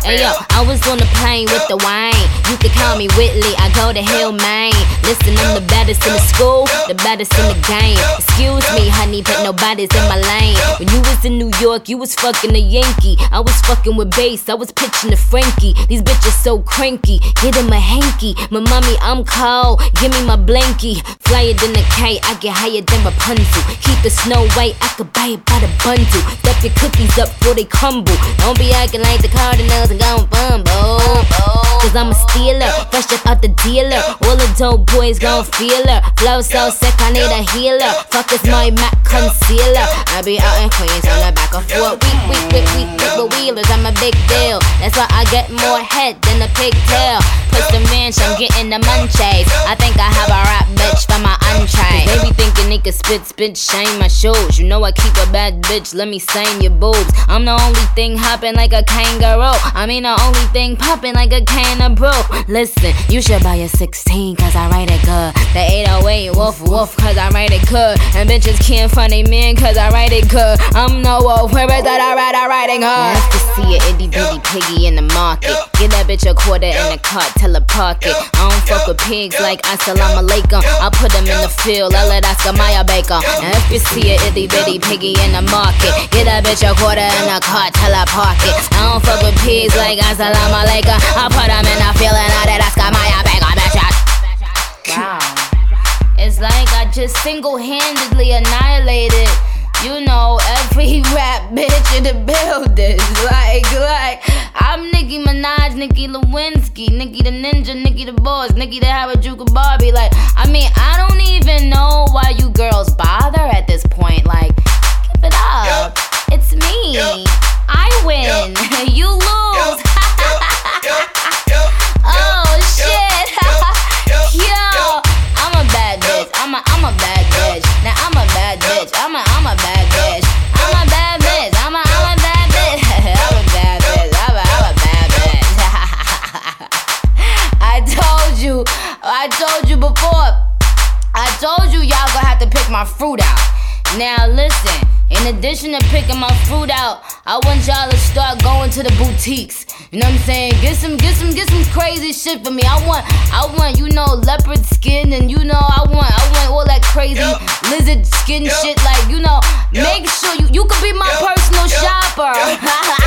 Hey yo, I was on the plane with the wine. You could call me Whitley, I go to Hill, Maine. Listen, I'm the baddest in the school, the baddest in the game. Excuse me, honey, but nobody's in my lane. When you was in New York, you was fucking a Yankee. I was fucking with bass, I was pitching to Frankie. These bitches so cranky, get him a hanky. My mommy, I'm cold, give me my blankie. Flyer than a kite, I get higher than Rapunzel. Keep the snow white, I could buy it by the bundle. Stuff your cookies up before they crumble. Don't be acting like the Cardinals and gon' fumble. Cause I'm a stealer, fresh up out the dealer. All the dope boys gon' feel her. Flow so sick, I need a healer. Fuck is my MAC concealer. I be out in Queens on the back of 4 with wheelers, I'm a big deal. That's why I get more head than a pigtail. Put the ranch, I'm getting the munchies. I think I have a rap bitch for my entree. They be thinking they could spit, shame my shoes. You know I keep a bad bitch, let me stain your boobs. I'm the only thing hopping like a kangaroo. I mean the only thing popping like a can of brew. Listen, you should buy a 16 cause I write it good. The 808 woof cause I write it good. And bitches can't find a man cause I write it good. I'm no wolf, where is that I write it good. Nice to see a itty bitty piggy in the market. Get that bitch a quarter in the cart, tell her park it. I don't fuck with pigs like assalamu alaikum. I put them in the field, I let Oscar Mayer bake 'em. And if you see a itty bitty piggy in the market, get that bitch a quarter in the cart, tell her park it. I don't fuck with pigs like assalamu alaikum. I put them in the field and I let Oscar Mayer bake 'em, bitch. Wow. It's like I just single-handedly annihilated, you know, every rap bitch in the building. Like, I'm Nicki Minaj, Nicki Lewinsky, Nicki the Ninja, Nicki the Boss, Nicki the Harajuku Barbie. Like, I mean, I don't even know why you girls bother at this point. Like, keep it up. It's me. I win. You lose. Oh, shit. Yo, I'm a bad bitch. I'm a bad bitch. Now I'm a bad bitch. I'm a bad bitch. I'm a bad bitch. I'm a bad bitch. I'm a bad bitch. I'm a bad bitch. I told you before. I told you y'all gonna have to pick my fruit out. Now listen, in addition to picking my fruit out, I want y'all to start going to the boutiques. You know what I'm saying? Get some crazy shit for me. I want, you know, leopard skin, and you know, I want all that crazy lizard skin shit. Like, you know, make sure you could be my personal shopper.